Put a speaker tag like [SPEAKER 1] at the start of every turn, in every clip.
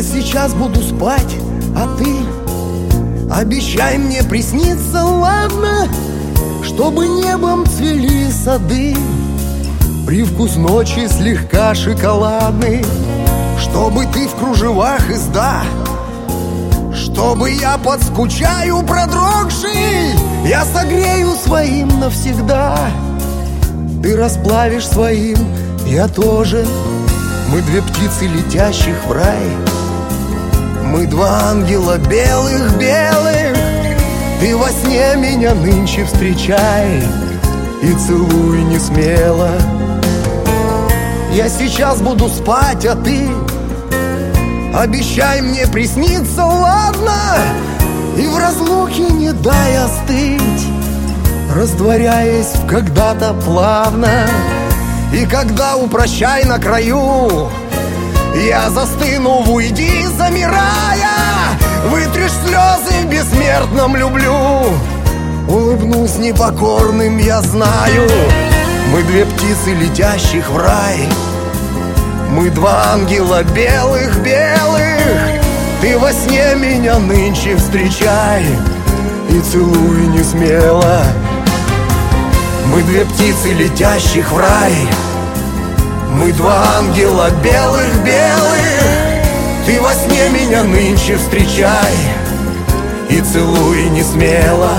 [SPEAKER 1] Я сейчас буду спать, а ты обещай мне присниться, ладно? Чтобы небом цвели сады, привкус ночи слегка шоколадный. Чтобы ты в кружевах изда, чтобы я подскучаю продрогший, я согрею своим навсегда. Ты расплавишь своим, я тоже. Мы две птицы, летящих в рай. Мы два ангела белых-белых. Ты во сне меня нынче встречай и целуй не смело. Я сейчас буду спать, а ты обещай мне присниться, ладно? И в разлуке не дай остыть, растворяясь в когда-то плавно. И когда у прощай на краю я застыну в уйди, замирая, вытрешь слезы в бессмертном люблю. Улыбнусь непокорным, я знаю. Мы две птицы, летящих в рай. Мы два ангела белых-белых. Ты во сне меня нынче встречай и целуй не смело. Мы две птицы, летящих в рай. Мы два ангела белых-белых. Ты во сне меня нынче встречай и целуй не смело.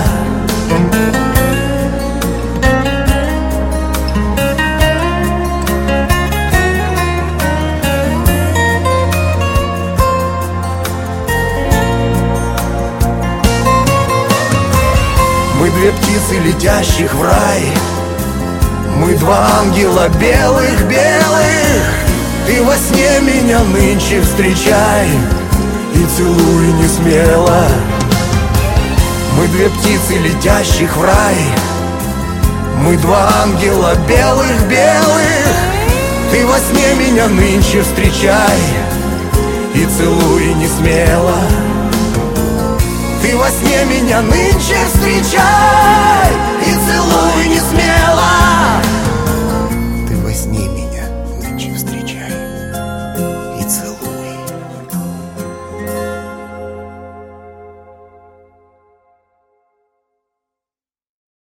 [SPEAKER 1] Мы две птицы, летящих в рай. Мы два ангела белых-белых. Ты во сне меня нынче встречай и целуй не смело. Мы две птицы, летящих в рай. Мы два ангела белых-белых. Ты во сне меня нынче встречай и целуй не смело. Ты во сне меня нынче встречай